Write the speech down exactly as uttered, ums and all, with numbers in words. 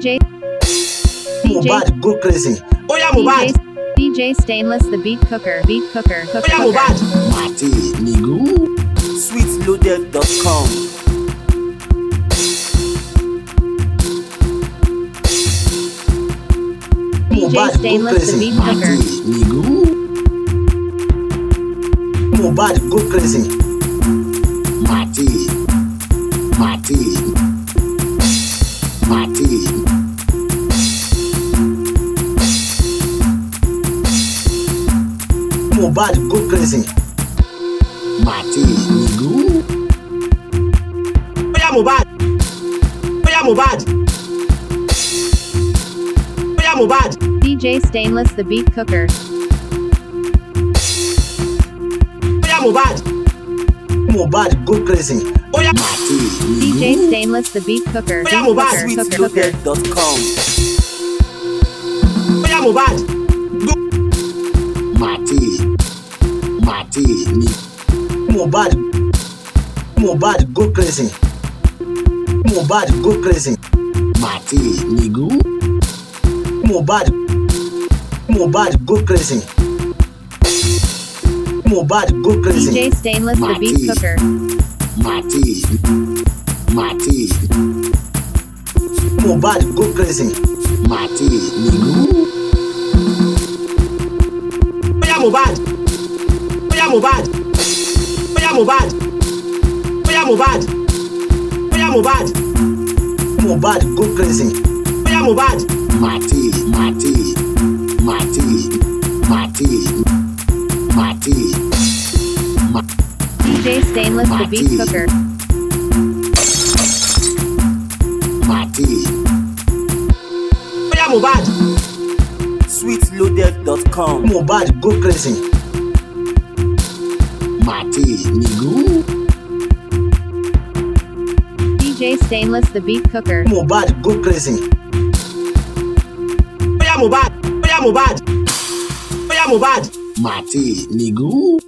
J Mohbad go crazy. Oya D J Mohbad. D J Stainless the beat cooker beat cooker cooker. Oya cooker. Mohbad. Mati nigu. sweet loaded dot com. D J Stainless the beat cooker. Nigu. Mohbad go crazy. Mati. Mati. Mati. Mohbad go crazy. Mati nigu. Oya Mohbad. Oya Mohbad. Oya Mohbad. D J Stainless the beat cooker. Oya Mohbad. Mohbad go crazy. Oya Mati D J nigu. Stainless the beat cooker Oya beat Mohbad. cooker sweet cooker cooker. loaded dot com. Oya Mohbad. Go. Mati. Mati ni. Mohbad. Mohbad go crazy. Mohbad go crazy. Mati nigu. Mohbad. Mohbad go crazy. Mohbad go D crazy. J Stainless the beat Mati. cooker. Mati. Mati. Mohbad go crazy. Mati nigu. Oya Mohbad. Oya Mohbad. Oya Mohbad. Oya Mohbad. Oya Mohbad. Mohbad go crazy. Oya Mohbad. Mati. Mati. Mati. Mati. Mati. D J Stainless the beat Mati. cooker. Mati. Oya Mohbad. sweet loaded dot com. Mohbad go crazy. Mati nigu. D J Stainless the beat cooker. Mohbad go crazy. Oya Mohbad. Oya Mohbad. Oya Mohbad. Mati nigu.